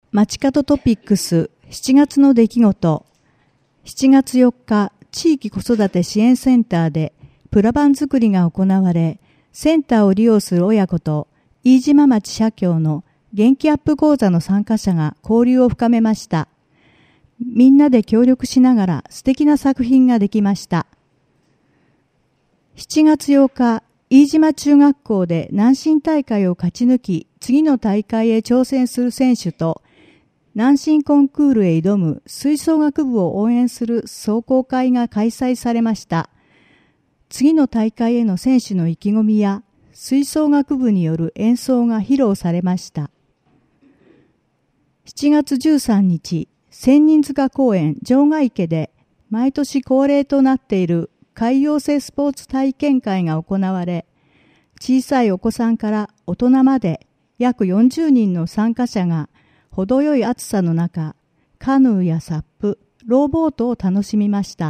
街角トピックス7月の出来事。7月4日、地域子育て支援センターでプラ板作りが行われ、センターを利用する親子と飯島町社協の元気アップ講座の参加者が交流を深めました。みんなで協力しながら素敵な作品ができました。7月8日、飯島中学校で南進大会を勝ち抜き、次の大会へ挑戦する選手と、南進コンクールへ挑む吹奏楽部を応援する壮行会が開催されました。次の大会への選手の意気込みや、吹奏楽部による演奏が披露されました。7月13日、千人塚公園場外池で毎年恒例となっている海洋性スポーツ体験会が行われ、小さいお子さんから大人まで約40人の参加者が程よい暑さの中、カヌーやサップ、ローボートを楽しみました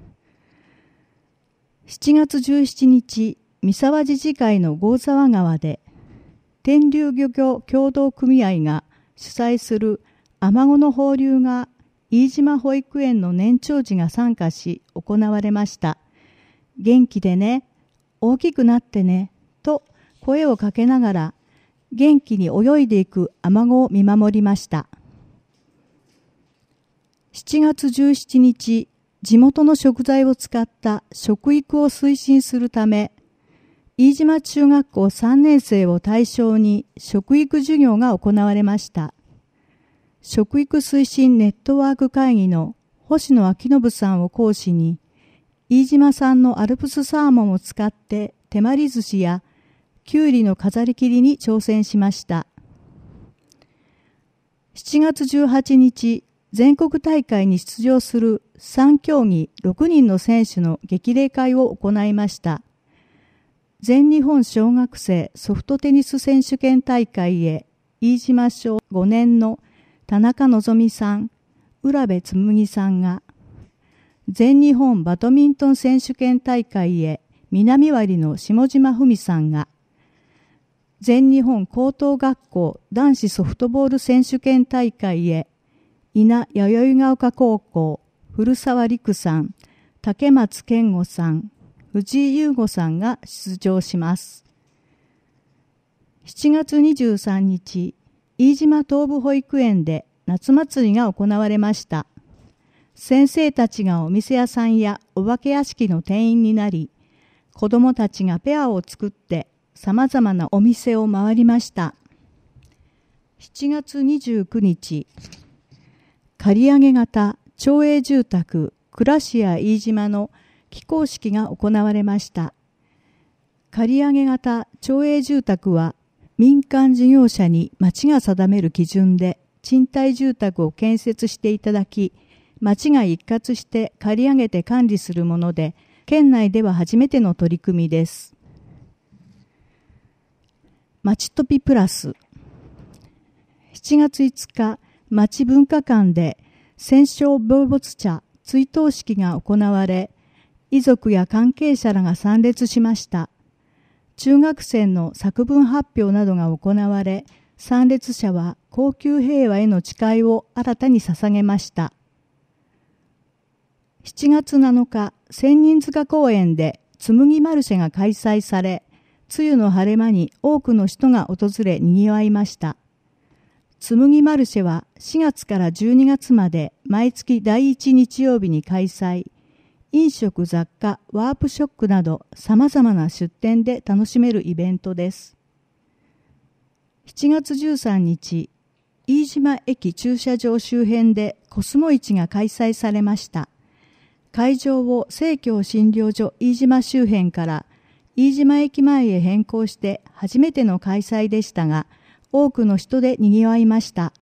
。7月17日、三沢自治会の郷沢川で、天竜漁業協同組合が主催するアマゴの放流が飯島保育園の年長児が参加し行われました。元気でね、大きくなってね、と声をかけながら、元気に泳いでいくアマゴを見守りました。7月17日、地元の食材を使った食育を推進するため、飯島中学校3年生を対象に食育授業が行われました。食育推進ネットワーク会議の星野明信さんを講師に、飯島産のアルプスサーモンを使って手まり寿司やきゅうりの飾り切りに挑戦しました。7月18日、全国大会に出場する3競技6人の選手の激励会を行いました。全日本小学生ソフトテニス選手権大会へ飯島小5年の田中希さん、浦部紬さんが、全日本バドミントン選手権大会へ南割の下島文さんが、全日本高等学校男子ソフトボール選手権大会へ伊那弥生ヶ丘高校古澤陸さん、竹松健吾さん、藤井優吾さんが出場します。7月23日、飯島東部保育園で夏祭りが行われました。先生たちがお店屋さんやお化け屋敷の店員になり、子どもたちがペアを作って様々なお店を回りました。7月29日、借り上げ型町営住宅クラシア飯島の起工式が行われました。借り上げ型町営住宅は民間事業者に町が定める基準で賃貸住宅を建設していただき、町が一括して借り上げて管理するもので、県内では初めての取り組みです。まちトピプラス。7月5日、町文化館で戦勝病没者追悼式が行われ、遺族や関係者らが参列しました。中学生の作文発表などが行われ、参列者は恒久平和への誓いを新たに捧げました。7月7日、千人塚公園で紬マルシェが開催され、梅雨の晴れ間に多くの人が訪れ賑わいました。紬マルシェは4月から12月まで毎月第1日曜日に開催。飲食雑貨、ワープショップなど様々な出店で楽しめるイベントです。7月13日、飯島駅駐車場周辺でコスモ市が開催されました。会場を生協診療所飯島周辺から飯島駅前へ変更して初めての開催でしたが、多くの人で賑わいました。